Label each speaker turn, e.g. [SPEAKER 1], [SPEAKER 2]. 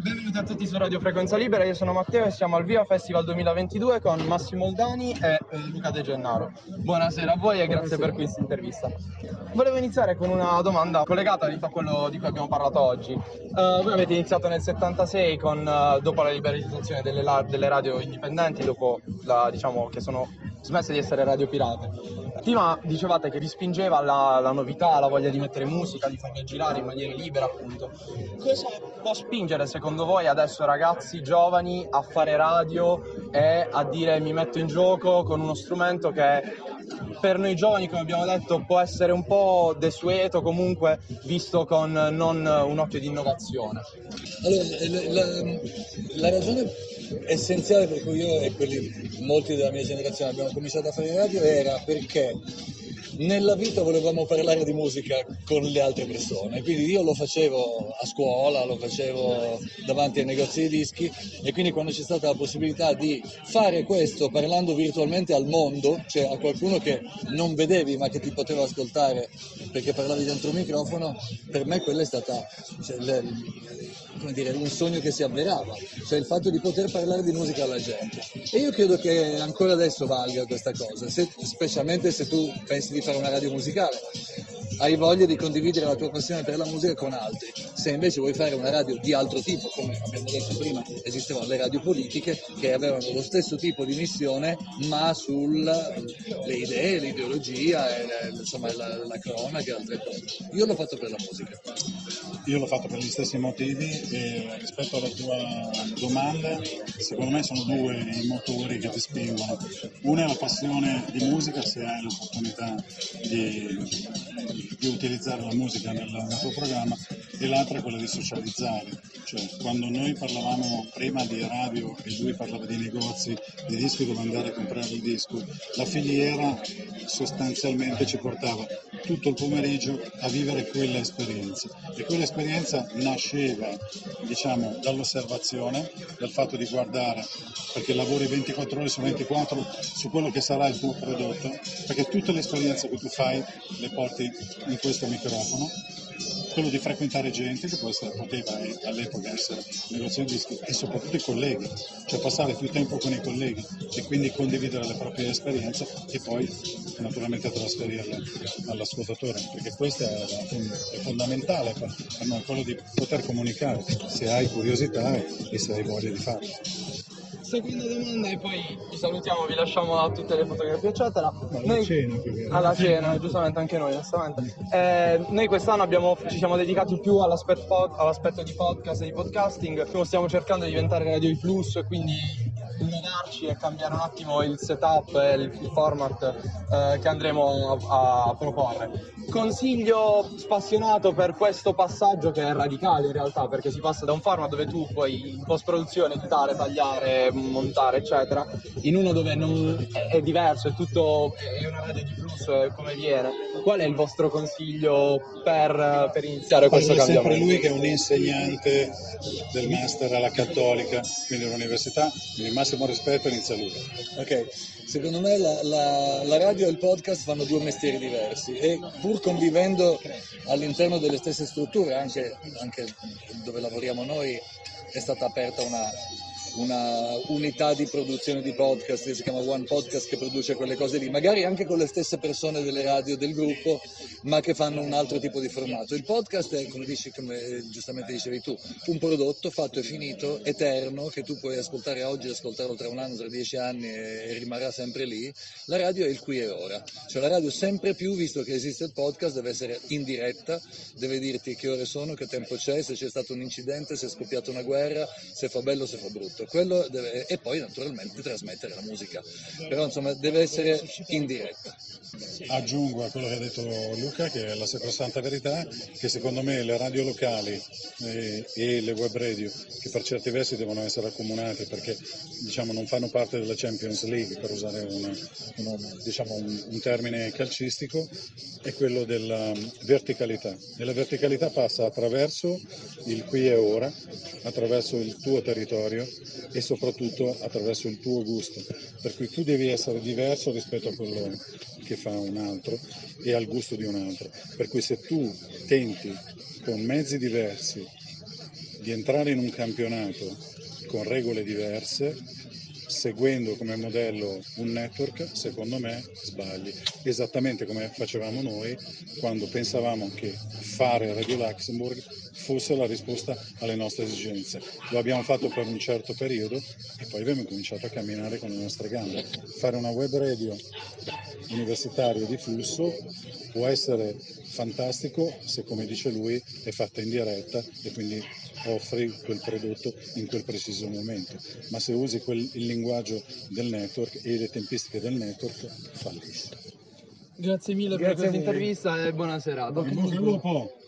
[SPEAKER 1] Benvenuti a tutti su Radio Frequenza Libera, io sono Matteo e siamo al Viva Festival 2022 con Massimo Oldani e Luca De Gennaro. Buonasera a voi e grazie per questa intervista. Volevo iniziare con una domanda collegata a quello di cui abbiamo parlato oggi. Voi avete iniziato nel 76 dopo la liberalizzazione delle radio indipendenti, diciamo che sono smesse di essere radio pirate. Prima dicevate che vi spingeva la novità, la voglia di mettere musica, di farla girare in maniera libera, appunto. Cosa può spingere secondo voi adesso ragazzi giovani a fare radio e a dire mi metto in gioco con uno strumento che per noi giovani, come abbiamo detto, può essere un po' desueto, comunque visto con non un occhio di innovazione?
[SPEAKER 2] Allora, la ragione essenziale per cui io e molti della mia generazione abbiamo cominciato a fare radio era perché nella vita volevamo parlare di musica con le altre persone, quindi io lo facevo a scuola, lo facevo davanti ai negozi di dischi, e quindi quando c'è stata la possibilità di fare questo parlando virtualmente al mondo, cioè a qualcuno che non vedevi ma che ti poteva ascoltare perché parlavi dentro un microfono, per me quella è stata un sogno che si avverava, cioè il fatto di poter parlare di musica alla gente. E io credo che ancora adesso valga questa cosa, specialmente se tu pensi di fare una radio musicale, hai voglia di condividere la tua passione per la musica con altri. Se invece vuoi fare una radio di altro tipo, come abbiamo detto prima, esistevano le radio politiche che avevano lo stesso tipo di missione, ma sulle idee, l'ideologia, insomma la cronaca e altre cose. Io l'ho fatto per la musica.
[SPEAKER 3] Io l'ho fatto per gli stessi motivi e rispetto alla tua domanda, secondo me sono due i motori che ti spingono. Uno è la passione di musica, se hai l'opportunità di utilizzare la musica nel tuo programma, e l'altra è quella di socializzare. Cioè, quando noi parlavamo prima di radio e lui parlava di negozi, di dischi dove andare a comprare il disco, la filiera sostanzialmente ci portava tutto il pomeriggio a vivere quella esperienza, e quella esperienza nasceva, diciamo, dall'osservazione, dal fatto di guardare, perché lavori 24 ore su 24 su quello che sarà il tuo prodotto, perché tutte le esperienze che tu fai le porti in questo microfono, quello di frequentare gente che poteva all'epoca essere negozi di dischi, e soprattutto i colleghi, cioè passare più tempo con i colleghi e quindi condividere le proprie esperienze e poi naturalmente trasferirle all'ascoltatore, perché questo è fondamentale per noi, quello di poter comunicare se hai curiosità e se hai voglia di farlo.
[SPEAKER 1] Seconda domanda e poi vi salutiamo, vi lasciamo a tutte le fotografie eccetera. Alla cena, giustamente anche noi onestamente. Noi quest'anno ci siamo dedicati più all'aspetto di podcast e di podcasting. Stiamo cercando di diventare Radio I Plus, quindi innovarci e cambiare un attimo il setup e il format che andremo a proporre. Consiglio spassionato per questo passaggio, che è radicale in realtà, perché si passa da un format dove tu puoi in post-produzione editare, tagliare, montare eccetera, in uno dove è diverso, è una radio di flusso, come viene. Qual è il vostro consiglio per iniziare questo cambiamento?
[SPEAKER 3] Sempre lui che è un insegnante del master alla Cattolica, quindi all'università, quindi massimo rispetto, inizia lui.
[SPEAKER 2] Ok, secondo me la radio e il podcast fanno due mestieri diversi, e pur convivendo all'interno delle stesse strutture, anche dove lavoriamo noi è stata aperta una unità di produzione di podcast che si chiama One Podcast, che produce quelle cose lì, magari anche con le stesse persone delle radio del gruppo, ma che fanno un altro tipo di formato. Il podcast è, come giustamente dicevi tu, un prodotto fatto e finito, eterno, che tu puoi ascoltare oggi, ascoltarlo tra un anno, tra 10 anni e rimarrà sempre lì. La radio è il qui e ora, cioè la radio sempre più, visto che esiste il podcast, deve essere in diretta, deve dirti che ore sono, che tempo c'è, se c'è stato un incidente, se è scoppiata una guerra, se fa bello, se fa brutto. E poi naturalmente trasmettere la musica, però insomma deve essere in diretta.
[SPEAKER 3] Aggiungo a quello che ha detto Luca, che è la sacrosanta verità, che secondo me le radio locali e le web radio, che per certi versi devono essere accomunate perché diciamo non fanno parte della Champions League, per usare un termine calcistico, è quello della verticalità, e la verticalità passa attraverso il qui e ora, attraverso il tuo territorio e soprattutto attraverso il tuo gusto, per cui tu devi essere diverso rispetto a quello che fa un altro e al gusto di un altro, per cui se tu tenti con mezzi diversi di entrare in un campionato con regole diverse, seguendo come modello un network, secondo me sbagli. Esattamente come facevamo noi quando pensavamo che fare Radio Luxembourg fosse la risposta alle nostre esigenze. Lo abbiamo fatto per un certo periodo e poi abbiamo cominciato a camminare con le nostre gambe. Fare una web radio universitaria di flusso può essere fantastico se, come dice lui, è fatta in diretta e quindi offri quel prodotto in quel preciso momento, ma se usi il linguaggio del network e le tempistiche del network fallisci.
[SPEAKER 1] Grazie mille per questa intervista e buona serata.
[SPEAKER 3] In bocca al lupo!